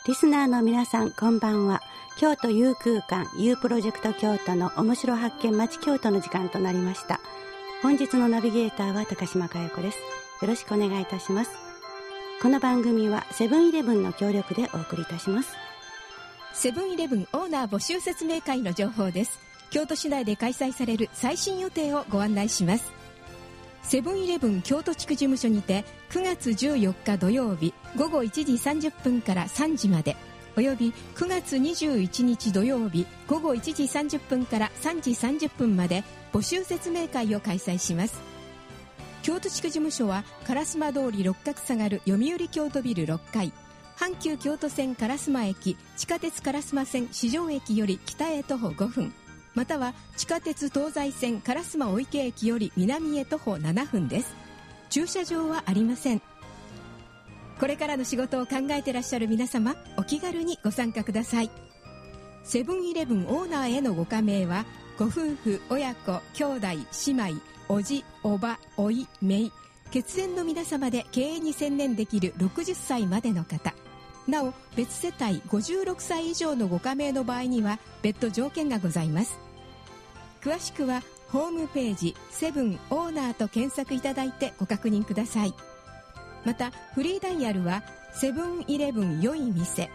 リスナーの皆さん、こんばんは。京都 U 空間 U プロジェクト京都の面白発見町京都の時間となりました。本日のナビゲーターは高島佳代子です。よろしくお願いいたします。この番組はセブンイレブンの協力でお送りいたします。 セブンイレブンオーナー募集説明会の情報です。京都市内で開催される最新予定をご案内します。セブンイレブン京都地区事務所にて9月14日土曜日午後1時30分から3時まで、および9月21日土曜日午後1時30分から3時30分まで募集説明会を開催します。京都地区事務所は烏丸通り六角下がる読売京都ビル6階、阪急京都線烏丸駅、地下鉄烏丸線四条駅より北へ徒歩5分、または地下鉄東西線烏丸御池駅より南へ徒歩7分です。駐車場はありません。これからの仕事を考えていらっしゃる皆様、お気軽にご参加ください。セブンイレブンオーナーへのご加盟は、ご夫婦、親子、兄弟、姉妹、おじ、おば、おい、めい、血縁の皆様で経営に専念できる60歳までの方、なお別世帯56歳以上のご加盟の場合には別途条件がございます。詳しくはホームページセブンオーナーと検索いただいてご確認ください。またフリーダイヤルはセブンイレブン良い店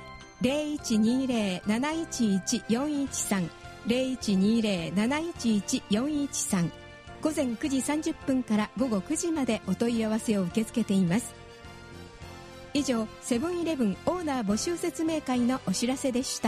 0120-711-413 0120-711-413、午前9時30分から午後9時までお問い合わせを受け付けています。以上、セブンイレブンオーナー募集説明会のお知らせでした。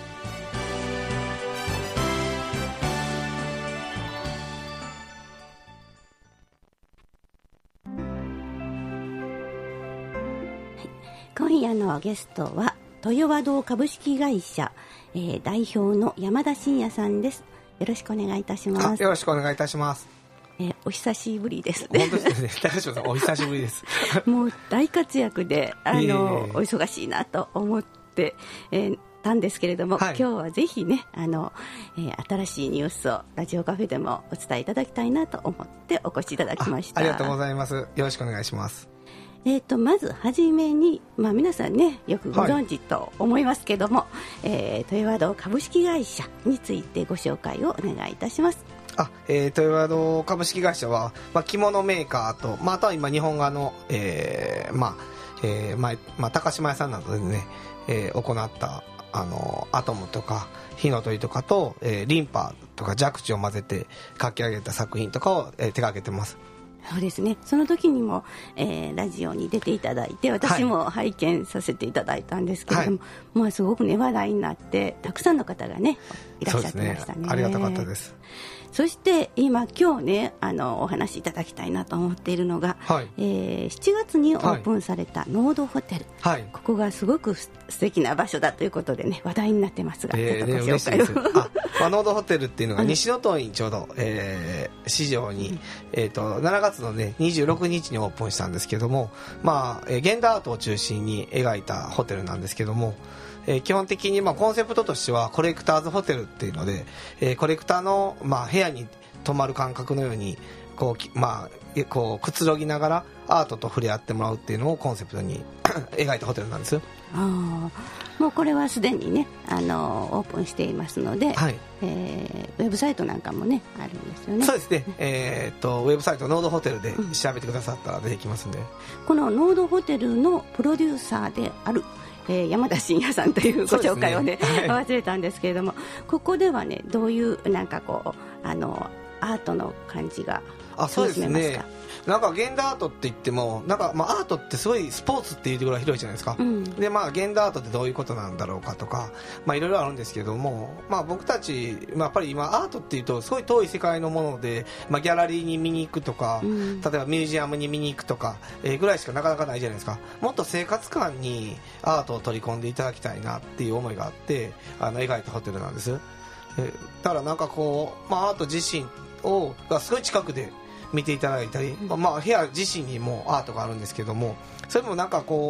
今夜のゲストは豊和堂株式会社、代表の山田真也さんです。よろしくお願いいたします。 よろしくお願いいたします。 お久しぶりですね。 本当ですね。高島さんお久しぶりです。 もう大活躍でお忙しいなと思って、たんですけれども、はい、今日はぜひね新しいニュースをラジオカフェでもお伝えいただきたいなと思ってお越しいただきました。 ありがとうございます。よろしくお願いします。 まずはじめに、皆さんねよくご存知と思いますけども、豊和堂株式会社についてご紹介をお願いいたします。 豊和堂株式会社は、着物メーカーと、あとは今日本画の、高島屋さんなどでね、行ったアトムとか火の鳥とかと、リンパとか弱地を混ぜて描き上げた作品とかを、手掛けてます。 そうですね。その時にも、ラジオに出ていただいて私も拝見させていただいたんですけれども、すごくね話題になってたくさんの方がねいらっしゃってましたね。 ありがたかったです。 そして今日ねお話しいただきたいなと思っているのが、7月にオープンされたノードホテル、ここがすごく素敵な場所だということでね話題になってますが、ちょっとご紹介をノードホテルっていうのが西の通りにちょうど、市場に、7月の、26日にオープンしたんですけども、現代アートを中心に描いたホテルなんですけども、基本的にコンセプトとしてはコレクターズホテルっていうので、コレクターの、部屋に泊まる感覚のようにこうくつろぎながらアートと触れ合ってもらうっていうのをコンセプトに描いたホテルなんですよ。 もうこれはすでにねオープンしていますので、ウェブサイトなんかもねあるんですよね。 そうですね、ウェブサイトノードホテルで調べてくださったら出てきますんで、 このノードホテルのプロデューサーである山田真也さんというご紹介をね忘れたんですけれども、ここではねどういうアートの感じが楽しめますか？ 現代アートって言ってもアートってすごいスポーツっていうところが広いじゃないですか、で現代アートってどういうことなんだろうかとかいろいろあるんですけども、僕たち、やっぱり今アートっていうとすごい遠い世界のもので、ギャラリーに見に行くとか、例えばミュージアムに見に行くとか、ぐらいしかなかなかないじゃないですか。もっと生活感にアートを取り込んでいただきたいなっていう思いがあって描いたホテルなんです。だからアート自身がすごい近くで見ていただいたり、部屋自身にもアートがあるんですけども、それも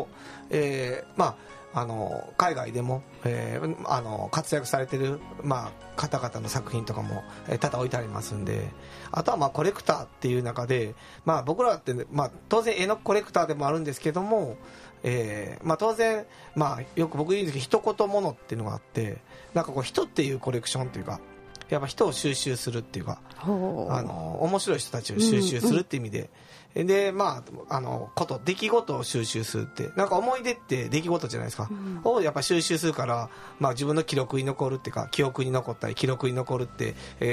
海外でも、活躍されている、方々の作品とかも、多々置いてありますんで、あとはコレクターっていう中で、僕らって、当然絵のコレクターでもあるんですけども、 当然、よく僕言うんですけど、一言ものっていうのがあって、なんかこう人っていうコレクションっていうか、やっぱ人を収集するっていうか、面白い人たちを収集するっていう意味で、で出来事を収集するって、なんか思い出って出来事じゃないですか、をやっぱ収集するから、自分の記録に残るっていうか、記憶に残ったり記録に残るって、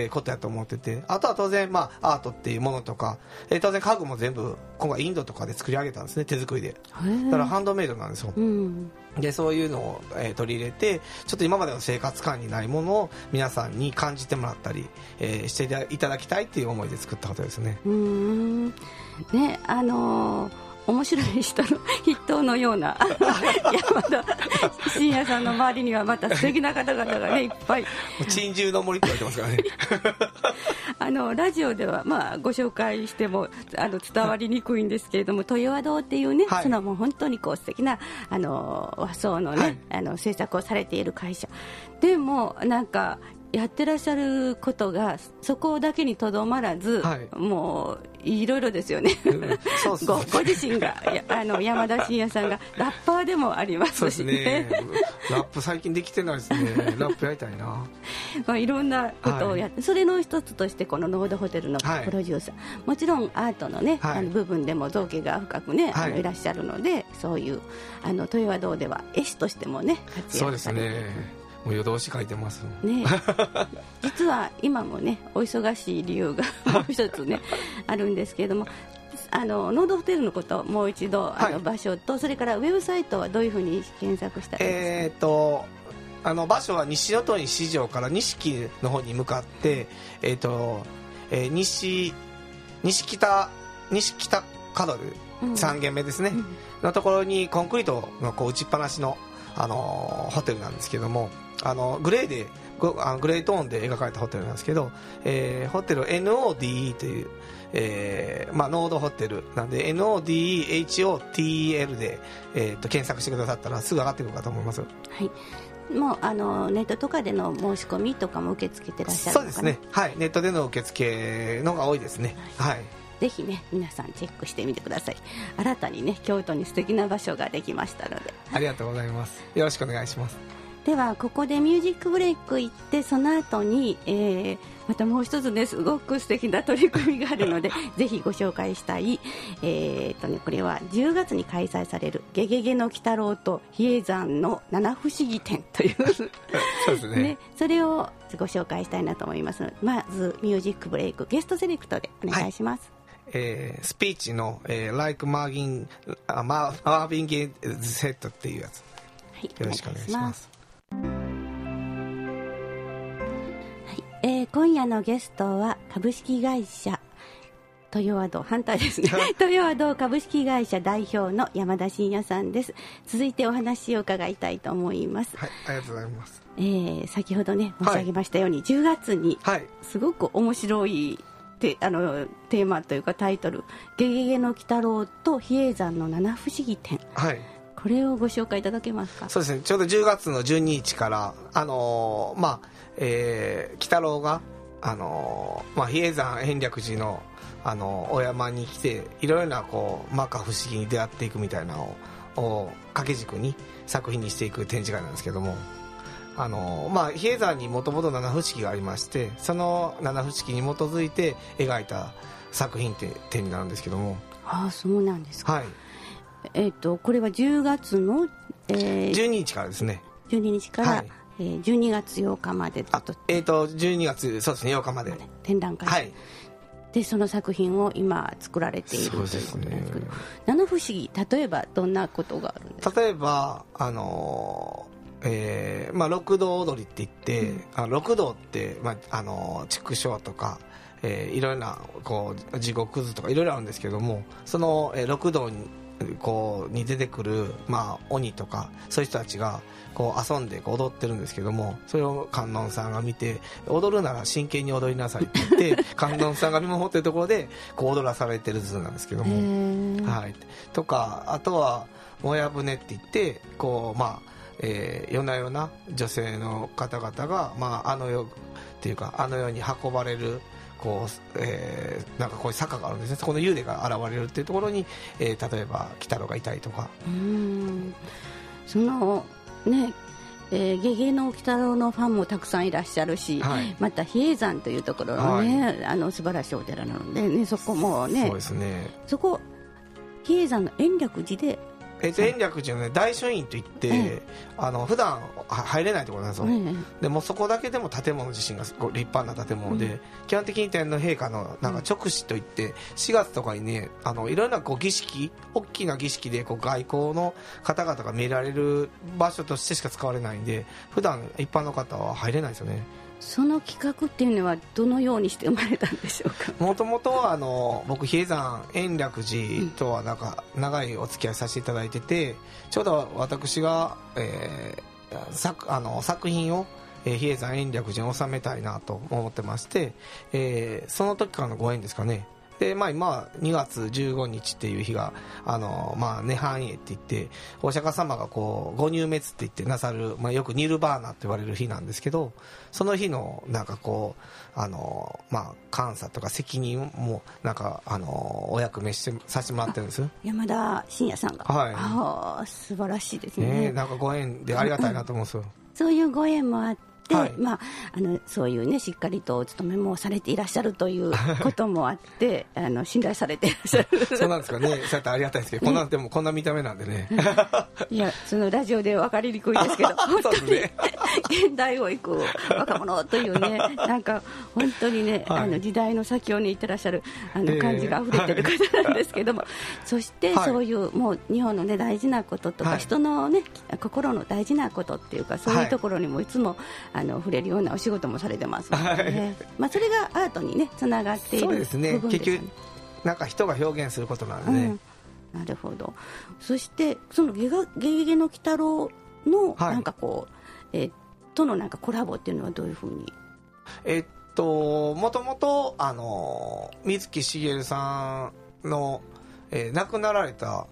ことやと思ってて、あとは当然アートっていうものとか、当然家具も全部今回インドとかで作り上げたんですね、手作りで。だからハンドメイドなんですよ。でそういうのを、取り入れて、ちょっと今までの生活感にないものを皆さんに感じてもらったり、していただきたいっていう思いで作ったことですね。 ね、面白い人の筆頭のような山田真也さんの周りにはまた素敵な方々がねいっぱい。 珍獣の森って言われてますからね。 ラジオではご紹介しても伝わりにくいんですけれども、豊和堂っていうね、そのもう本当にこう素敵な和装のね、制作をされている会社でも、なんかやってらっしゃることがそこだけにとどまらず、もういろいろですよね。ご自身が山田真也さんがラッパーでもありますしね。 ラップ最近できてないですね。ラップやりたいな。 いろんなことをやって、それの一つとしてこのノードホテルのプロデューサー、もちろんアートのね、部分でも造詣が深くね、いらっしゃるので、そういう豊和堂では絵師としてもね活躍されている。そうですね。 もう夜通し書いてますね。実は今もねお忙しい理由がもう一つねあるんですけれども、ノードホテルのことをもう一度場所と、それからウェブサイトはどういうふうに検索したらいいですか？ 場所は西能登市場から錦の方に向かって、西北角で3軒目ですね、のところにコンクリートのこう打ちっぱなしのホテルなんですけども、グレートーンで描かれたホテルなんですけど、ホテル NODE という、ノードホテルなんで NODEHOTEL で、検索してくださったらすぐ上がってくるかと思います。 はい、もうネットとかでの申し込みとかも受け付けてらっしゃるのかな？ そうですね、はい、ネットでの受付のが多いですね。はい、 ぜひね皆さんチェックしてみてください。新たにね京都に素敵な場所ができましたので、 ありがとうございます。よろしくお願いします。 ではここでミュージックブレイク行って、その後に、またもう一つねすごく素敵な取り組みがあるのでぜひご紹介したい、これは10月に開催されるゲゲゲの鬼太郎と比叡山の七不思議展というそうですね。 それをご紹介したいなと思いますので、まずミュージックブレイクゲストセレクトでお願いします。 スピーチの、Like マーヴィン・ゲイズ・セットっていうやつ、よろしくお願いします。 今夜のゲストは株式会社豊和堂、反対ですね豊和堂株式会社代表の山田真也さんです。続いてお話を伺いたいと思います。 はい、ありがとうございます。 先ほどね申し上げましたように、10月にすごく面白いテーマというかタイトル、ゲゲゲの鬼太郎と比叡山の七不思議展、これをご紹介いただけますか？ そうですね、ちょうど10月の12日から鬼太郎が比叡山延暦寺のお山に来て、いろいろなこう摩訶不思議に出会っていくみたいなのを掛け軸に作品にしていく展示会なんですけども、比叡山にもともと七不思議がありまして、その七不思議に基づいて描いた作品って展になるんですけども。 ああ、そうなんですか。 はい。 これは10月の、 12日からですね。 12日から、12月8日までずっと 12月そうですね8日まで展覧会、はい、でその作品を今作られているということですけど、七不思議、例えばどんなことがあるんですか？ 例えば六道踊りって言って、六道って、畜生とか、いろいろなこう地獄図とかいろいろあるんですけども、その、六道に出てくる、鬼とかそういう人たちがこう遊んで踊ってるんですけども、それを観音さんが見て、踊るなら真剣に踊りなさいって言って観音さんが見守ってるところでこう踊らされてる図なんですけども、はい、とか、あとはもや舟って言ってこう、夜な夜な女性の方々が、あの世っていうかあの世に運ばれるこう、なんかこういう坂があるんですね。そこの幽霊が現れるっていうところに、例えば鬼太郎がいたりとか、 そのねゲゲの鬼太郎のファンもたくさんいらっしゃるし、はい、また比叡山というところのね、はい、素晴らしいお寺なので、ね、そこもね、 そうですね、 そこ比叡山の延暦寺で延暦寺の、ね、大書院といって、普段入れないところなんですよ、でもそこだけでも建物自身が立派な建物で、基本的に天皇陛下のなんか勅使といって、4月とかにねいろんなこう儀式、大きな儀式でこう外交の方々が見られる場所としてしか使われないんで、普段一般の方は入れないですよね。 その企画っていうのはどのようにして生まれたんでしょうか。 もともとは僕比叡山延暦寺とはなんか長いお付き合いさせていただいてて、ちょうど私が、作品を比叡山延暦寺に収めたいなと思ってまして、その時からのご縁ですかね。で今2月15日っていう日が涅槃会って言って、お釈迦様がこうご入滅って言ってなさる、よくニルバーナって言われる日なんですけど、その日のなんかこう監査とか責任もなんかお役目させてもらってるんです。 山田信也さんが、はい、素晴らしいですね。 なんかご縁でありがたいなと思うんですよ。 そういうご縁もあって、はい、そういうねしっかりとお勤めもされていらっしゃるということもあって信頼されていらっしゃる。 そうなんですかね。そうやってありがたいですけど、でもこんな見た目なんでね。 いや、そのラジオで分かりにくいですけど、本当に現代を行く若者というね、なんか本当にね、時代の先をね行ってらっしゃる感じが溢れてる方なんですけども、そしてそういうもう日本のね大事なこととか、人のね心の大事なことっていうか、そういうところにもいつも触れるようなお仕事もされてますので、ね、それがアートにねつながっている部分ですね。 結局なんか人が表現することなんでね、 なるほど。そしてそのゲゲゲの鬼太郎のなんかこう、とのなんかコラボっていうのはどういうふうに。 もともと水木しげるさんの、亡くなられた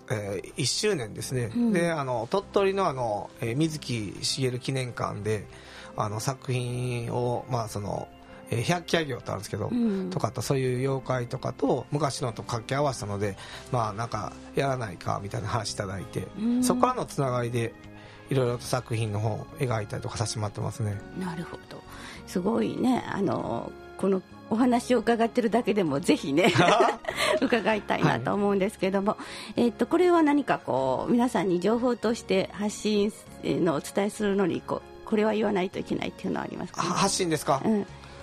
1周年ですね、で鳥取の水木しげる記念館で作品を百鬼夜行ってあるんですけど、とかとそういう妖怪とかと昔のと掛け合わせたので、なんかやらないかみたいな話いただいて、そこからのつながりでいろいろと作品の方を描いたりとかさせてもらってますね。 なるほど、すごいね。このお話を伺ってるだけでもぜひね伺いたいなと思うんですけども、これは何かこう皆さんに情報として発信のお伝えするのにこれは言わないといけないっていうのはありますか、ね、 発信ですか、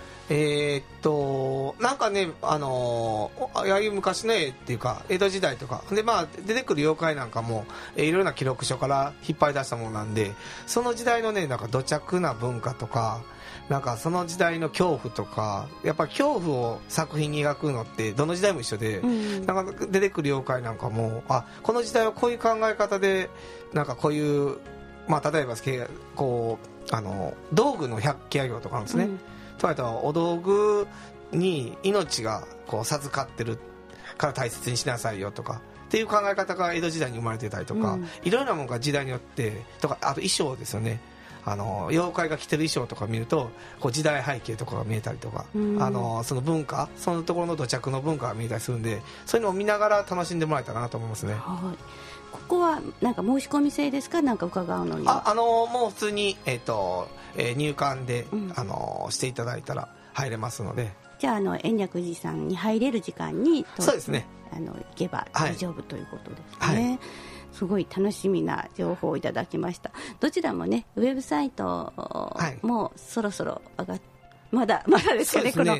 なんかね、ああいう昔の絵っていうか江戸時代とかで、出てくる妖怪なんかもいろんな記録書から引っ張り出したものなんで、その時代のねなんか土着な文化とか、なんかその時代の恐怖とか、やっぱり恐怖を作品に描くのってどの時代も一緒で、なんか出てくる妖怪なんかもこの時代はこういう考え方で、なんかこういう、例えばこう道具の百鬼夜行とかあるんですね、お道具に命がこう授かってるから大切にしなさいよとかっていう考え方が江戸時代に生まれてたりとか、いろいろなものが時代によってとか、あと衣装ですよね。妖怪が着てる衣装とか見るとこう時代背景とかが見えたりとか、その文化、そのところの土着の文化が見えたりするんで、そういうのを見ながら楽しんでもらえたらなと思いますね。 ここはなんか申し込み制ですか、なんか伺うのに。 もう普通に、入館で、していただいたら入れますので。 じゃあ延暦寺さんに入れる時間にそうですね、 行けば大丈夫ということですね。すごい楽しみな情報をいただきました。どちらもねウェブサイトもそろそろ上がっまだですかね、この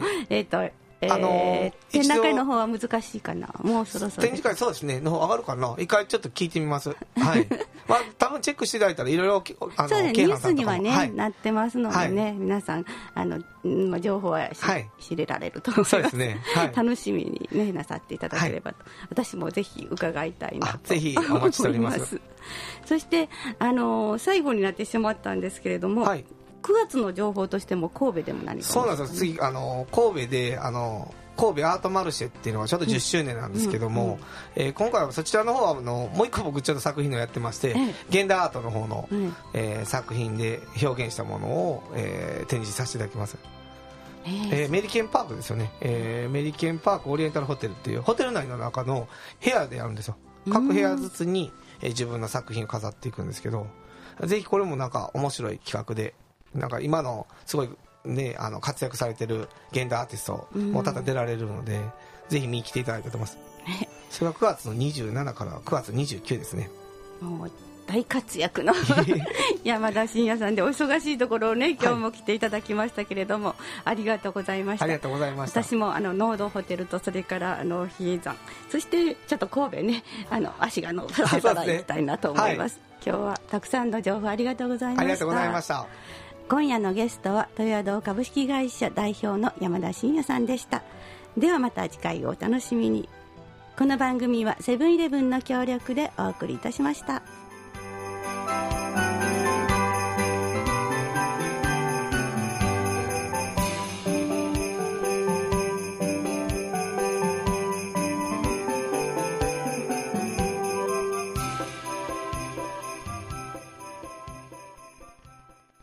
展覧会の方は難しいかな、もうそろそろ展示会そうですねの方上がるかな、一回ちょっと聞いてみます。多分チェックしていただいたらいろいろそうですね、ニュースにはね、なってますのでね、皆さん情報は知れられると思います。そうですね、楽しみにねなさっていただければと、私もぜひ伺いたいなとぜひお待ちしております。 そして最後になってしまったんですけれども、9月の情報としても神戸でも何か、 そうなんですよ。次神戸で神戸アートマルシェっていうのはちょうど10周年なんですけども、今回はそちらの方はもう一個僕ちょっと作品をやってまして、現代アートの方の、作品で表現したものを、展示させていただきます。 メリケンパークですよね、メリケンパークオリエンタルホテルっていうホテル内の中の部屋でやるんですよ。各部屋ずつに、自分の作品を飾っていくんですけど、ぜひこれもなんか面白い企画で、なんか今のすごいね、活躍されてる現代アーティストもただ出られるので、ぜひ見に来ていただきたいと思います。それが9月の27から9月29ですね。 もう大活躍の山田真也さんで、お忙しいところをね今日も来ていただきましたけれども、ありがとうございました。 ありがとうございました。 私もノードホテルと、それから比叡山、そしてちょっと神戸ね、足が乗せていただきたいなと思います。今日はたくさんの情報ありがとうございました。 ありがとうございました。 今夜のゲストは豊堂株式会社代表の山田真也さんでした。ではまた次回をお楽しみに。この番組はセブンイレブンの協力でお送りいたしました。